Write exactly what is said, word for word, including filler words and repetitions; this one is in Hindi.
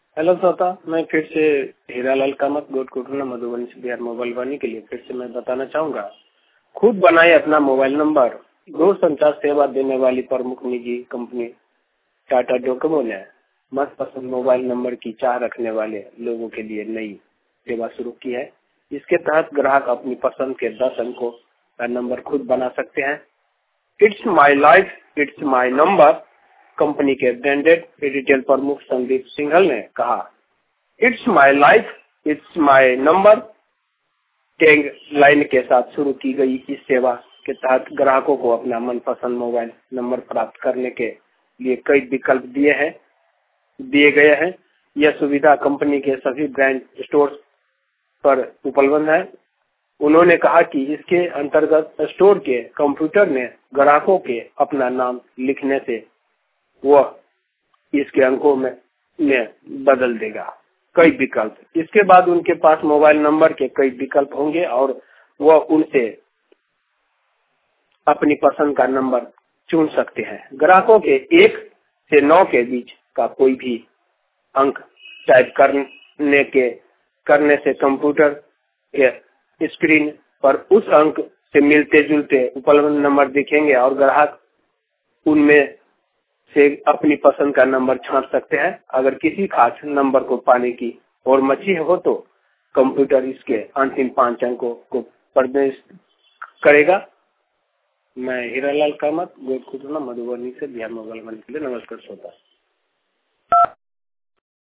हेलो श्रोता, मैं फिर से हीरालाल कामत गोटकुटना मधुबनी से बिहार मोबाइल वानी के लिए फिर से मैं बताना चाहूंगा। खुद बनाए अपना मोबाइल नंबर। दूरसंचार सेवा देने वाली प्रमुख निजी कंपनी टाटा डोकोमो ने मनपसंद मोबाइल नंबर की चाह रखने वाले लोगों के लिए नई सेवा शुरू की है। इसके तहत ग्राहक अपनी पसंद के दस अंकों का नंबर खुद बना सकते हैं। It's my life it's my number company के ब्रांडेड रिटेल प्रमुख संदीप सिंघल ने कहा। It's my life it's my number tag line के साथ शुरू की गई इस सेवा के तहत ग्राहकों को अपना मनपसंद मोबाइल नंबर प्राप्त करने के लिए कई विकल्प दिए हैं दिए गए हैं। यह सुविधा कंपनी के सभी ब्रांड स्टोर पर उपलब्ध है। उन्होंने कहा कि इसके अंतर्गत स्टोर के कंप्यूटर में ग्राहकों के अपना नाम लिखने से वह इसके अंकों में, में बदल देगा। कई विकल्प, इसके बाद उनके पास मोबाइल नंबर के कई विकल्प होंगे और वह उनसे अपनी पसंद का नंबर चुन सकते हैं। ग्राहकों के एक से नौ के बीच का कोई भी अंक टाइप करने के करने से कंप्यूटर के स्क्रीन पर उस अंक से मिलते जुलते उपलब्ध नंबर दिखेंगे और ग्राहक उनमें से अपनी पसंद का नंबर छांट सकते हैं। अगर किसी खास नंबर को पाने की और मची हो तो कंप्यूटर इसके अंतिम पांच अंकों को प्रवेश करेगा। मैं हीरालाल कामत गोटकुटना मधुबनी से बिहार मोबाइल वानी के लिए नमस्कार श्रोता।